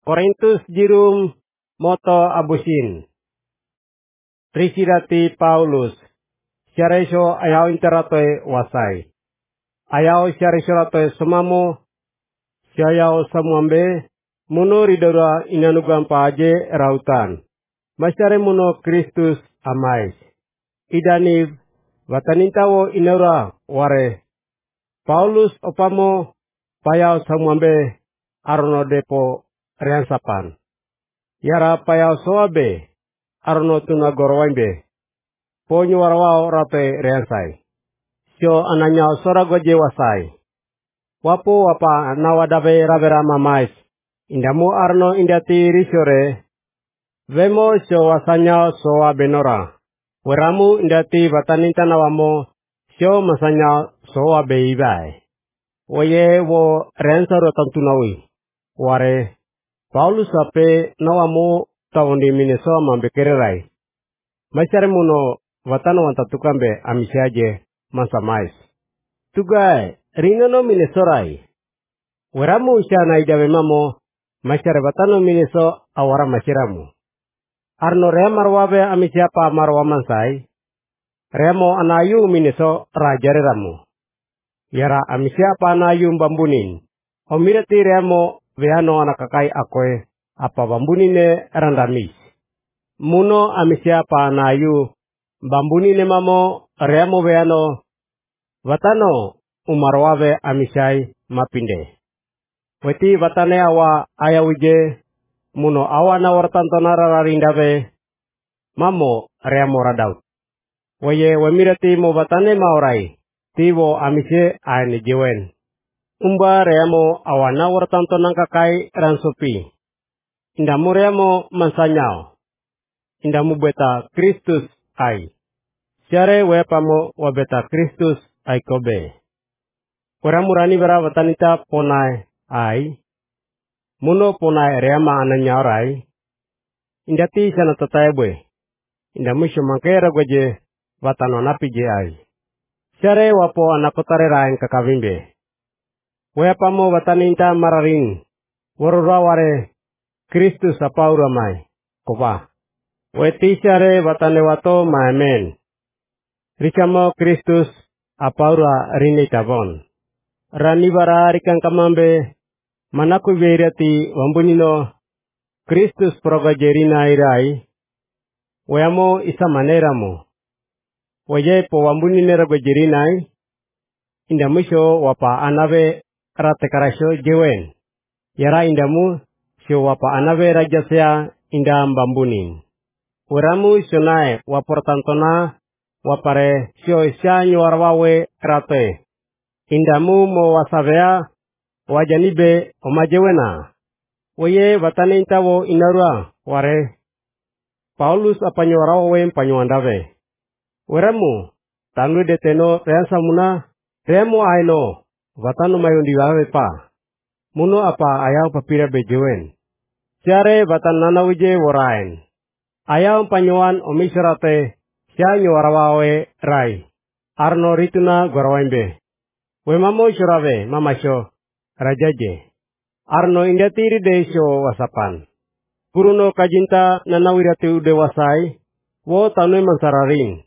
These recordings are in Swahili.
Korintus jirum moto abusin. Trisidati Paulus. Siareso ayaw interatoy wasay. Ayaw siareso ratoy sumamo. Siayaw samuambe. Muno ridora inanugan paaje rautan. Masyare muno Kristus amais. Idanib. Watanintawo inaura ware. Paulus opamo. Payaw samuambe. Arono depo riansapan. Yara payaw soabe. Arono tunagorwaimbe. Ponyo warawao rate riansai. Sio ananyao sora goje wasai. Wapo wapa nawadabe rabera mamais. Indamu arno indati risore. Vemo sio wasanyao soa benora. Weramu indati bataninta nawamo. Sio masanyao soa beibai. Oye wo riansaro tantunawi. Ware. Paulus ape nawamo tawondi mineso mambekererai. Masyare muno watano wantatukambe amisiaje mansamais. Tugai ringono minesorai. Weramu isyana idawe mamo masyare watano mineso awara masyaramu. Arno rea marwabe amisiapa marwa mansai. Remo anayu mineso rajare ramu. Yara amisiapa anayu mbambunin. Omirati remo veano anakakai akoe apa bambunine randamis. Muno amisiapa anayu bambunine mamo reamo veano watano umarwabe amisai mapinde. Weti watane awa ayawije muno awa na wartantonara rarindabe mamo reamo radaut. Waye wamirati mo watane maorai tiwo amise aini jiwen. Umba reamo awa na wartantonang kakai ransopi. Indamu reamo mansanyao. Indamu beta Kristus ai. Siare wepamo wabeta Kristus ai kobe. Kuramurani bara watanita ponai ai. Muno ponai reama ananya orai. Indati sana tataibwe. Indamu shumangkera goje watano napije ai. Siare wapo anakotare rain kakavimbe. Wepamo wataninta mararin. Waruraware Kristus apauramai. Kopa. Weti siare watane wato maemen. Rikamo Kristus apaura rini tabon. Rani bara rikang kamambe manaku veirati wambunino Kristus progajerina irai. Wayamo isa maneramu. Waye po wambunine ragojerinai. Indamusho wapa anabe ratekarasyo jewen. Yara indamu syo wapa anabe rajasya indam bambunin. Weramu syonai waportantona wapare sio isya nyuarwawe rate. Indamu mo wasavea wajanibe omajewena. Waye watane intawo inarua ware. Paulus apanyuarawe panyuandave. Weramu tanglu deteno reansamuna remo aino watano mayundiwawe pa. Muno apa ayaw papira bejewen. Siare watan nanawije warain. Ayaw panyuan omisrate. Siya nyuarawawe rai. Arno rituna gwarwaimbe. Wemamo syurawe mamasyo rajaje. Arno indatiri desyo wasapan. Puruno kajinta nanawirati udewasai. Wo tanwe mansararing.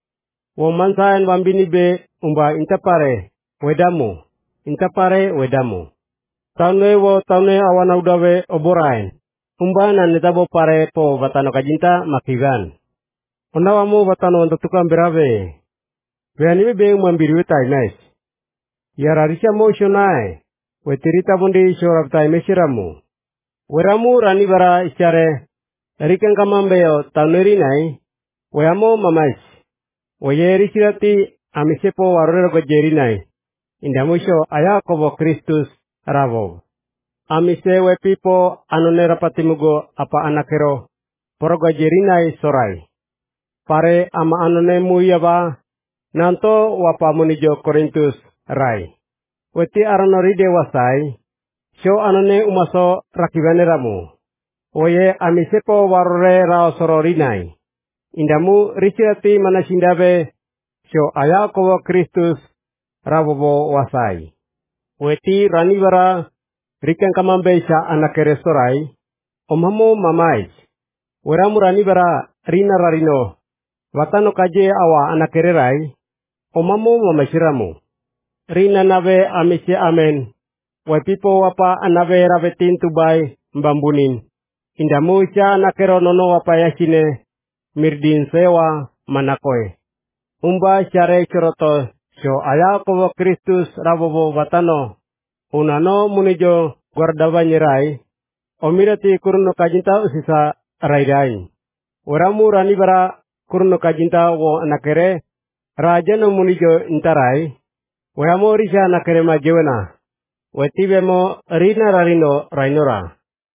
Wo mansain wambinibe umba intapare wedamu. Intapare wedamu. Tanwe wo tanwe awana udawe oborain. Umba nanetabo pare po batano kajinta makigan. Onawamu watano wantutukang berabe. Beanibe being mambiriwe tainais. Yararisya mo syonai. Wetirita bundi syorab taimesiramu. Weramu rani bara isyare. Erikang kamambeo taunerinai. Weamo mamais. Weyerisirati amisepo warurero gojerinai. Indamusyo ayakobo Kristus ravo. Amise wepipo anonera patimugo apa anakero. Porogojerinai sorai. Pare ama anone muyaba nanto wapa munijo Korintus rai. Weti aranori dewasai. Syo anone umaso rakibane ramu. Oye amisepo warure rao sororinai. Indamu risirati manasindabe. Syo ayakowo Kristus rabobo wasai. Weti ranibara rikang kamambe sya anakere sorai. Omamo mamais. Weramurani bara rina rarino. Watano kaje awa anakererai. Omamo mamaisiramu. Rina nave amisi amen. Wapipo wapa anave ravetin tubai mbambunin. Indamu isya anakero nono wapa yasine. Mirdin sewa manakoe. Umba syare syoroto. So aya kowo Kristus rabobo watano. Unano munijo guardava nyirai. Omirati kurno kajinta usisa rairai. Weramu rani bara kurno kajinta wo anakere. Rajano munijo intarai. Weramu risha anakere majewena. Wetibemo rina rarino rainora.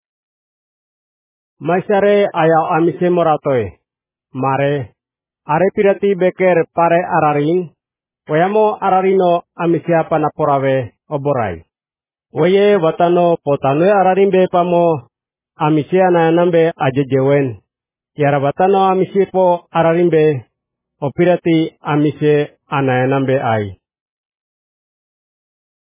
Maisare aya amise moratoe. Mare. Are pirati beker pare ararin. Wayamo ararino amisia panaporave oborai. Waye watano potano ararin be pamo amisia na nambe ajejewen. Yara watano amisipo ararin be opirati amise ana nambe ai.